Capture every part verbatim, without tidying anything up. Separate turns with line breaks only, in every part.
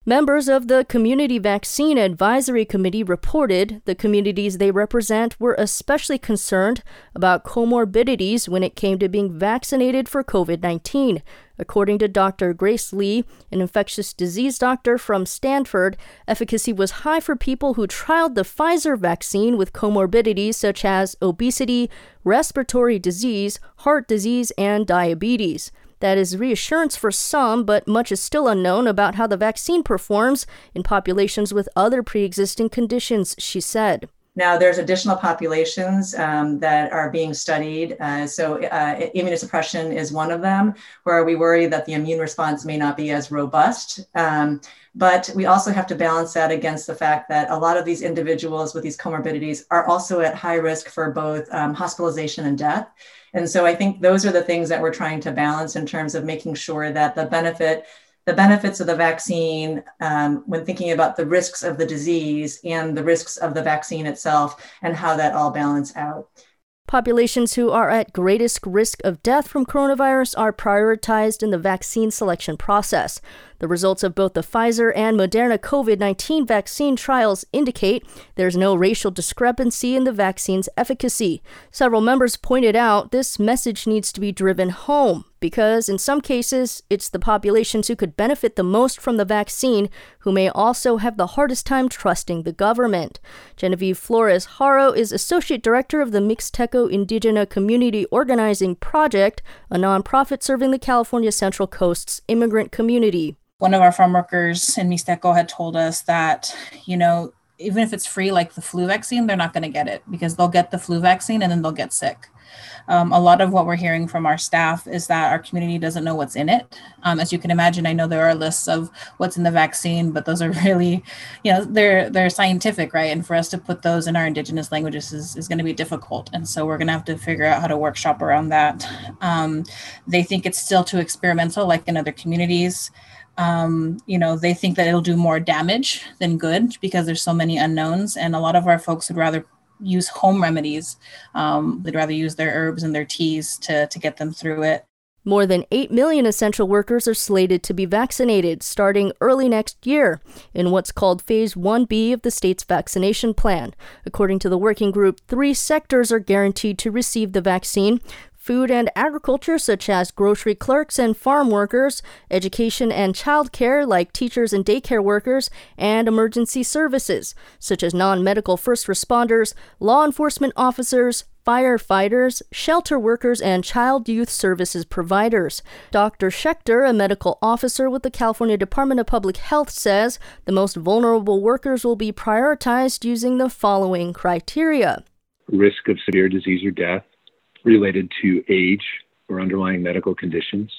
Members of the Community Vaccine Advisory Committee reported the communities they represent were especially concerned about comorbidities when it came to being vaccinated for covid nineteen. According to Doctor Grace Lee, an infectious disease doctor from Stanford, efficacy was high for people who trialed the Pfizer vaccine with comorbidities such as obesity, respiratory disease, heart disease, and diabetes. That is reassurance for some, but much is still unknown about how the vaccine performs in populations with other pre-existing conditions, she said.
Now, there's additional populations um, that are being studied. Uh, so uh, immunosuppression is one of them, where we worry that the immune response may not be as robust. Um, but we also have to balance that against the fact that a lot of these individuals with these comorbidities are also at high risk for both um, hospitalization and death. And so I think those are the things that we're trying to balance in terms of making sure that the benefit The benefits of the vaccine, um, when thinking about the risks of the disease and the risks of the vaccine itself and how that all balance out.
Populations who are at greatest risk of death from coronavirus are prioritized in the vaccine selection process. The results of both the Pfizer and Moderna covid nineteen vaccine trials indicate there's no racial discrepancy in the vaccine's efficacy. Several members pointed out this message needs to be driven home because, in some cases, it's the populations who could benefit the most from the vaccine who may also have the hardest time trusting the government. Genevieve Flores Haro is Associate Director of the Mixteco Indigena Community Organizing Project, a nonprofit serving the California Central Coast's immigrant community.
One of our farm workers in Mixteco had told us that, you know, even if it's free, like the flu vaccine, they're not going to get it because they'll get the flu vaccine and then they'll get sick. Um, a lot of what we're hearing from our staff is that our community doesn't know what's in it. Um, as you can imagine, I know there are lists of what's in the vaccine, but those are really, you know, they're they're scientific, right? And for us to put those in our indigenous languages is, is going to be difficult. And so we're going to have to figure out how to workshop around that. Um, they think it's still too experimental, like in other communities. Um, you know, they think that it'll do more damage than good because there's so many unknowns. And a lot of our folks would rather use home remedies. Um, they'd rather use their herbs and their teas to, to get them through it.
More than eight million essential workers are slated to be vaccinated starting early next year in what's called Phase one B of the state's vaccination plan. According to the working group, three sectors are guaranteed to receive the vaccine: food and agriculture, such as grocery clerks and farm workers, education and childcare, like teachers and daycare workers, and emergency services, such as non-medical first responders, law enforcement officers, firefighters, shelter workers, and child youth services providers. Doctor Schechter, a medical officer with the California Department of Public Health, says the most vulnerable workers will be prioritized using the following criteria:
risk of severe disease or death related to age or underlying medical conditions,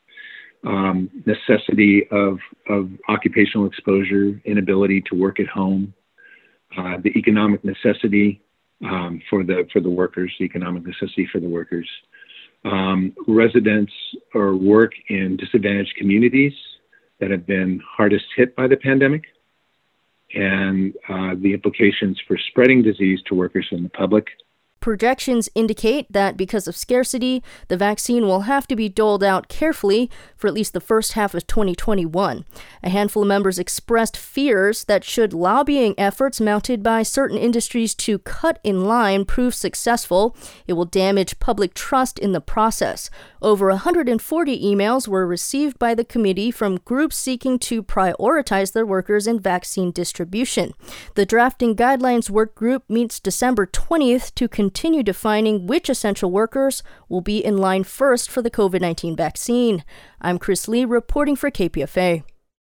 um, necessity of, of occupational exposure, inability to work at home, uh, the economic necessity um, for the for the workers, the economic necessity for the workers, um, residents or work in disadvantaged communities that have been hardest hit by the pandemic, and uh, the implications for spreading disease to workers in the public.
Projections indicate that because of scarcity, the vaccine will have to be doled out carefully for at least the first half of twenty twenty-one. A handful of members expressed fears that should lobbying efforts mounted by certain industries to cut in line prove successful, it will damage public trust in the process. Over one hundred forty emails were received by the committee from groups seeking to prioritize their workers in vaccine distribution. The drafting guidelines work group meets December twentieth to continue continue defining which essential workers will be in line first for the covid nineteen vaccine. I'm Chris Lee reporting for K P F A.